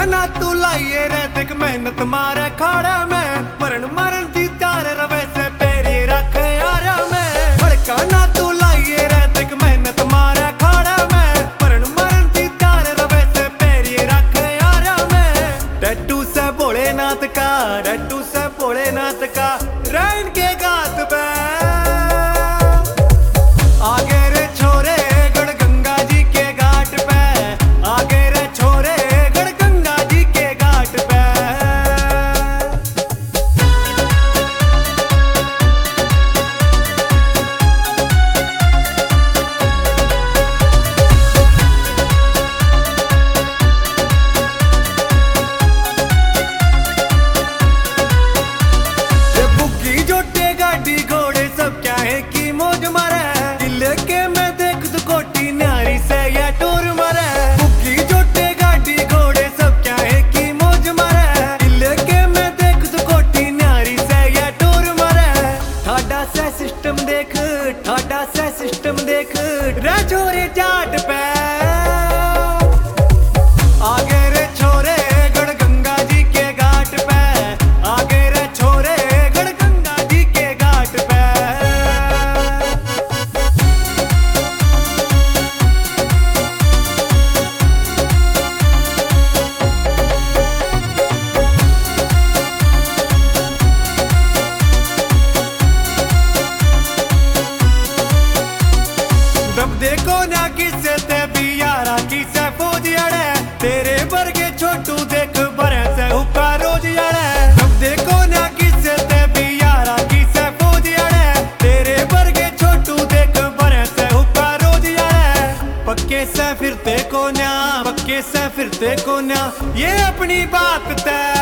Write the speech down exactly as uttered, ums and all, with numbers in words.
ना तू लाइए रे देख मेहनत मारे खाड़ा में मरण मरण दी तार रवे से पेरी रख यार में भड़का ना तू लाइए रे देख मेहनत मारे खाड़ा में मरण मरण दी तार रवे से पेरी रख यार में टैटू से भोलेनाथ का टैटू से भोलेनाथ का रैन के गात पे आगे रे छोरे गढ़ गंगा जी के घाट पे आगे रे छोरे गढ़ गंगा जी के घाट पे बुग्गी जोटे गाड़ी घोड़े सब क्या है कि मौज मारे के मैं देख तो कोटी न्यारी से या टूर मारे बुग्गी जोटे गाड़ी घोड़े सब क्या है कि मौज मारे दिल के मैं देख तो कोटी न्यारी से या टूर मारे ठाडा से सिस्टम देख ठाडा से सिस्टम देख रे छोरे जाट पे आगे रे छोरे गढ़ गंगा जी के घाट पे आगे रे छोरे गढ़ गंगा जी के घाट पे रब देखो ना किसे ते भी यारा किसे फौज अड़े तेरे वर्गे छोटू देख बरे से हुक्का रोज अड़े रब देखो ना किसे ते भी यारा किसे फौज अड़े तेरे वर्गे छोटू देख बरे से हुक्का रोज अड़े पक्के से फिरते को न्या पक्के से फिरते को न्या ये अपनी बात तय